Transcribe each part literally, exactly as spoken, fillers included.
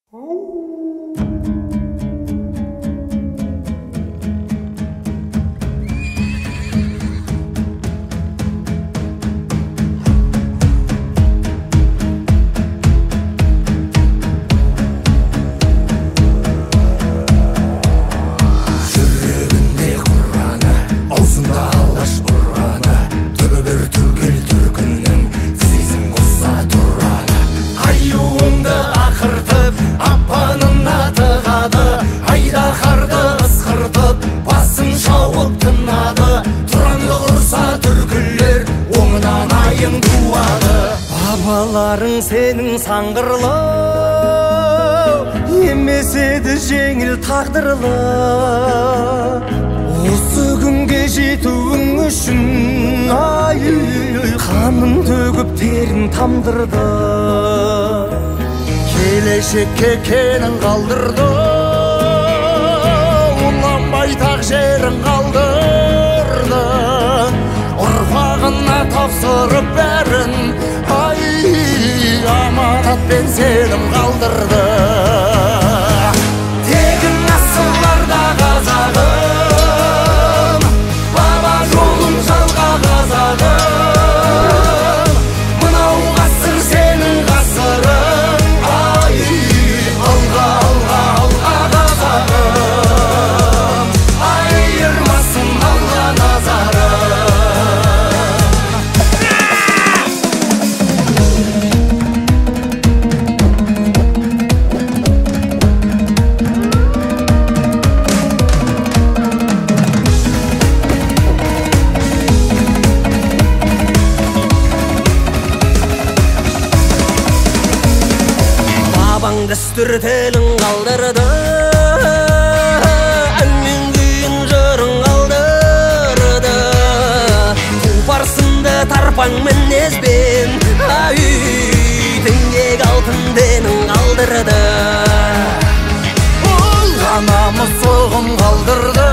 Бабаларың сенің саңғырлы, емес еді жеңіл тағдырлы. Осы күнге жетуің үшін ай, қанын төгіп терін тамдырды. Келешекке кенін қалдырды, уланбай тақ жерін қалдырды. Ұрпағына тапсырып бәрін, ай, аманатпен сенім қалдырды. Тегін асыларда қазағым, баба жолын жалға қазағым. Мынау ғасыр сенің ғасырың, ай, алға, алға, алға қазағым. Айырмасын алла назарым. Дәстүр телін қалдырды, әнмен күйін жырын қалдырды. Тұлпарсынды тарпаң мінезбен, ай, теңдек алтын денің қалдырды. Ол анамыз соғым қалдырды,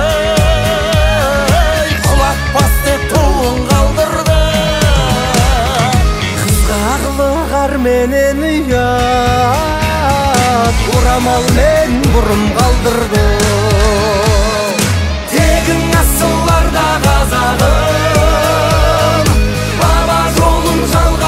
құлақ басты туын қалдырды. Қызғағылық арменен ұят, орамалмен бұрым қалдырды. Тегін асыларда қазағым, баба жолын жалға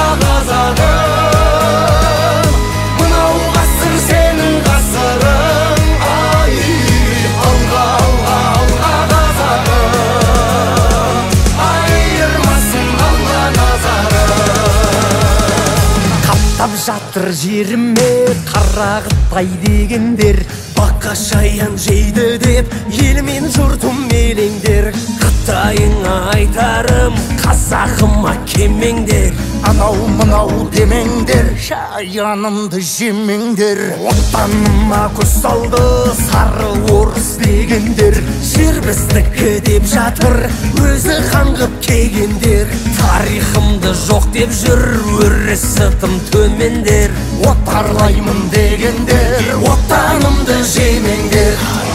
қазағым. Мынау ғасыр сенің ғасырың, ай, алға, алға, алға қазағым. Айырмасын алла назарым. Қаптап жатыр жеріме қарағыттай дегендер, баққа шаян жейді деп елмен жұртым елеңдер. Қытайыңа айтарым, қазағыма кемеңдер. Анау мынау демеңдер, шаянымды жемеңдер. Отаныма көз салды сары орыс дегендер, жер біздікі деп жатыр өзі қаңғып келгендер. Тарихымды жоқ деп жүр өресі тым төмендер. Отарлаймын дегендер, отанымды жемеңдер.